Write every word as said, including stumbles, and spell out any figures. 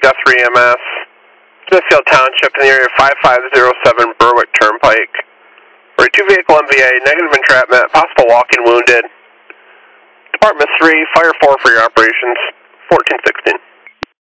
Guthrie E M S, Smithfield Township in the area of five five zero seven Berwick Turnpike. For a two-vehicle M V A, negative entrapment, possible walking wounded. Department three, Fire four for your operations, fourteen sixteen.